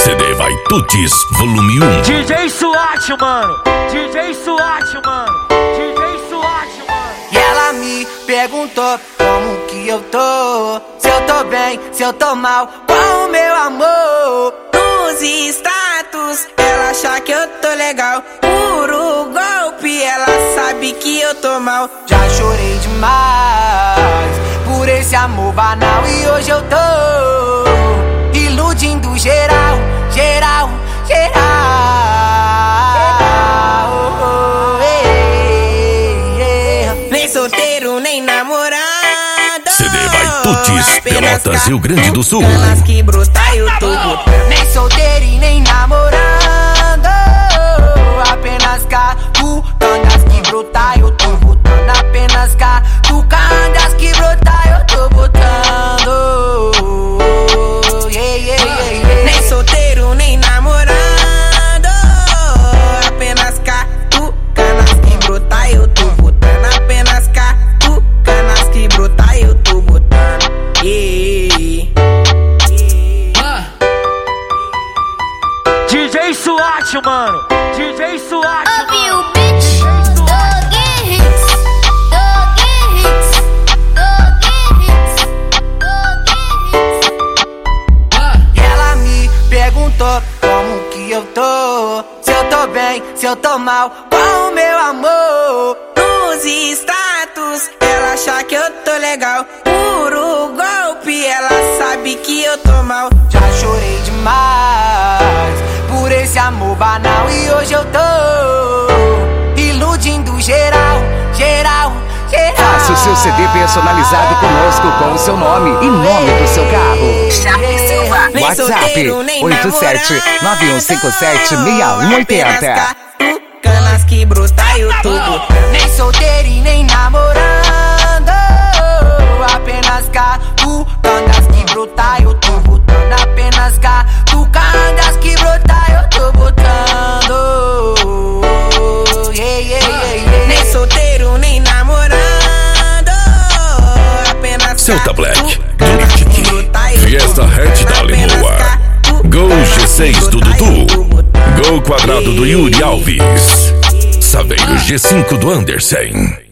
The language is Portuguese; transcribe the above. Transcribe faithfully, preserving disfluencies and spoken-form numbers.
C D vai Tutis Volume um. D J SWAT, mano. D J SWAT, mano. D J SWAT, mano. E ela me perguntou como que eu tô, se eu tô bem, se eu tô mal, qual o meu amor. Nos status, ela acha que eu tô legal. Puro golpe, ela sabe que eu tô mal. Já chorei demais por esse amor banal e hoje eu tô iludindo geral, geral, geral. Oh, ei, ei. Nem solteiro, nem namorado. C D vai Tutis, Pelotas, Rio Grande do Sul. Canas que brotar eu tô botando. Nem solteiro e nem namorando. Apenas catucandas que brotar eu tô botando. Apenas catucandas que brotar eu tô botando. Yeah, yeah, yeah, yeah. Nem solteiro, nem namorando. Apenas catucanas que brotar eu tô botando. Apenas catucanas que brotar eu tô botando. Yeah. D J SWAT, mano. D J SWAT, Ouviu, mano. bitch? Dog hits, dog hits, dog hits, dog hits. E ela me perguntou como que eu tô, se eu tô bem, se eu tô mal, qual o meu amor. Nos status, ela acha que eu tô legal. Puro golpe, ela sabe que eu tô mal. Já chorei demais por esse amor banal e hoje eu tô iludindo geral, geral, geral. Faça o seu C D personalizado conosco com o seu nome e nome do seu carro. Charlie Silva. Nem WhatsApp solteiro, nem oito sete nove um cinco sete seis um oito zero. Canas que brotar eu tô botando. Nem solteiro e nem namorando. Apenas catucandas que brotar eu tô botando. Apenas catucandas que brotar eu tô botando. Yeah, yeah, yeah, yeah. Nem solteiro, nem namorando. Apenas Celta Black, catucandas que brotar eu tô Fiesta Red Dali no ar. Gol G seis do Dudu. Gol quadrado do Yuri Alves. Saveiro G cinco do Anderson.